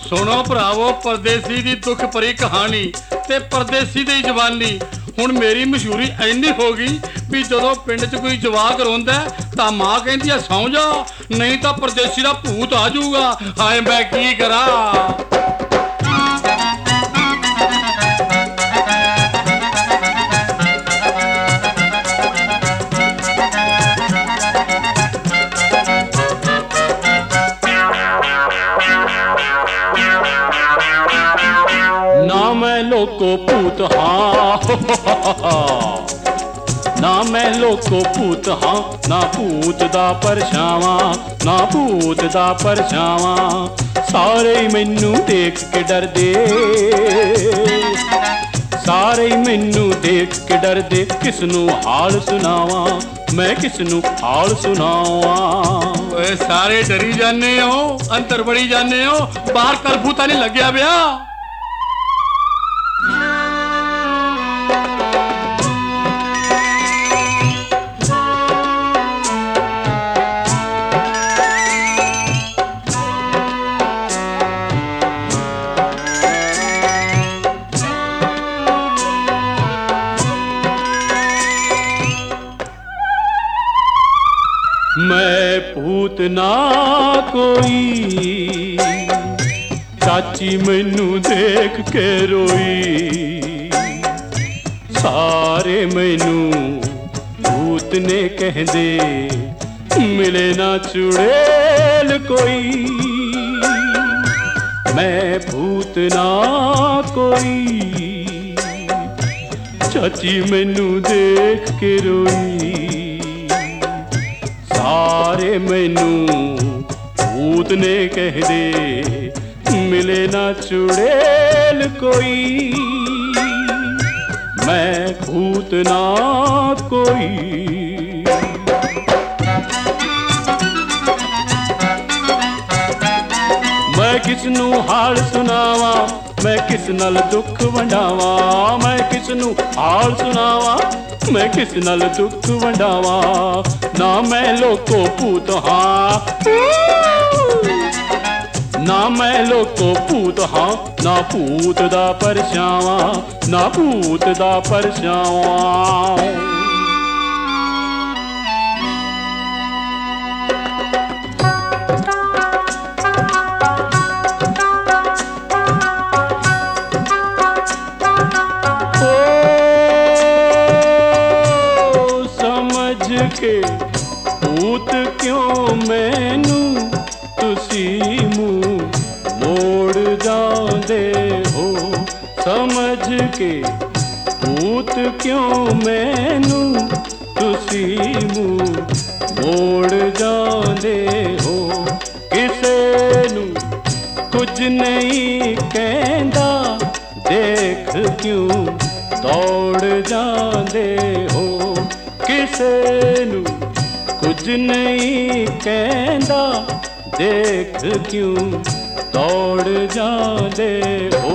सुनो भरावो परदेसी दी दुख भरी कहानी ते परदेसी दी जवानी। हुण मेरी मशहूरी इन्नी हो गई भी जदों पिंड च कोई जवाक रोंदा तां मां कहंदी है सौं जा, नहीं तां परदेसी दा भूत आ जाऊगा। हाय मैं की करा। ना मैं लोको भूत हाँ ना मैं लोको भूत हाँ, ना भूत दा परछावां, ना भूत दा परछावां। सारे मैनू देख के डरदे, सारे मैनू देख के डरदे। किसनू हाल सुनावां मैं, किसनू हाल सुनावां। सारे डरी जाने हो, अंतर बड़ी जाने हो, बाहर करफू तां नहीं लग्या पिया। मैं भूत ना कोई, चाची मैनू देख के रोई। सारे मैनू भूत ने कहंदे, मिले ना चुड़ैल कोई। मैं भूत ना कोई, चाची मैनू देख के रोई। सारे मैनू भूत ने कह दे, मिले ना चुड़ैल कोई। मैं भूत ना कोई। मैं किसनू हाल सुनावा मैं, किस नाल दुख वंडावा। मैं किसनू हाल सुनावा मैं, किस नाल दुख वंडावा। ना मैं लोको भूत हाँ, ना मैं लोको भूत हाँ, ना भूत दा परछावां, ना भूत दा परछावां। के भूत क्यों मैनू तुसी मुँह मोड़ जांदे हो। समझ के भूत क्यों मैनू तुसी मुँह मोड़ जांदे हो। किसे नू कुछ नहीं कहंदा, देख क्यों दौड़ जांदे हो। किसे नू कुछ नहीं कहंदा, देख क्यों दौड़ जांदे हो।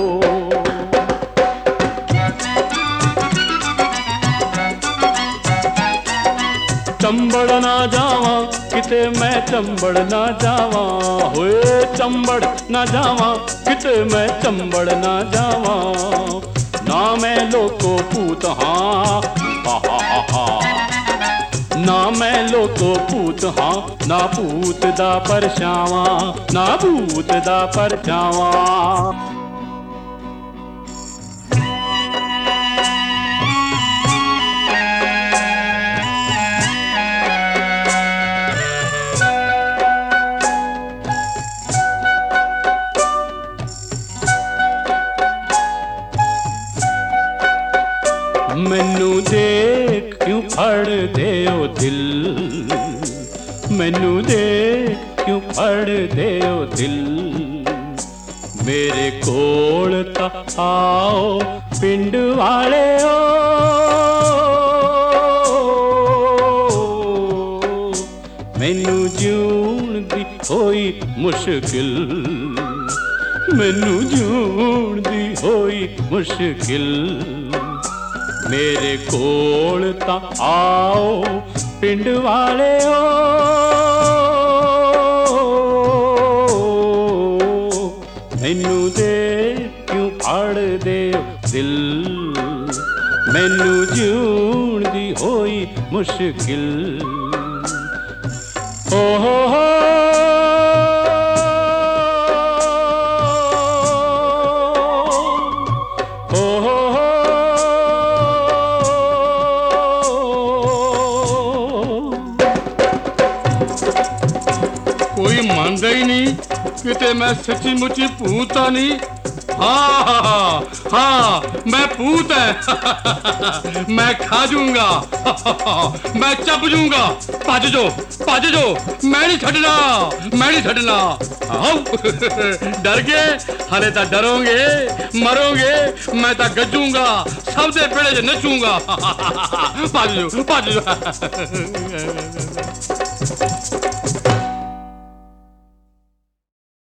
चंबड़ ना जावा किते मैं, चंबड़ ना जावा होए। चंबड़ ना जावा किते मैं, चंबड़ ना जावा। ना मैं लोको भूत हाँ, ना मैं लोको भूत हाँ, ना भूत दा परछावां, ना भूत दा परछावां। मैनू देख क्यों फड़ दे ओ दिल, मैनू देख क्यों फड़ दे ओ दिल। मेरे कोल ता आओ पिंड वाले ओ, मैनू जीण दी होई मुश्किल, मैनू जीण दी होई मुश्किल। मेरे कोल ता आओ पिंड वाले ओ, मैनू मैनू दे क्यों फाड़ दे दिल, मैनू जीउण दी होई मुश्किल। ओ हो कोई मानदा ही नहीं किते मैं सच्ची मुच्ची भूत तो नहीं। हाँ मैं भूत है मैं खा जूंगा मैं चप जूंगा। भज जो मैं नहीं छड़ना आओ डर गए हले तो डरोगे मरोगे मैं तो गजूंगा सब दे पेड़े च नचूंगा। भज जो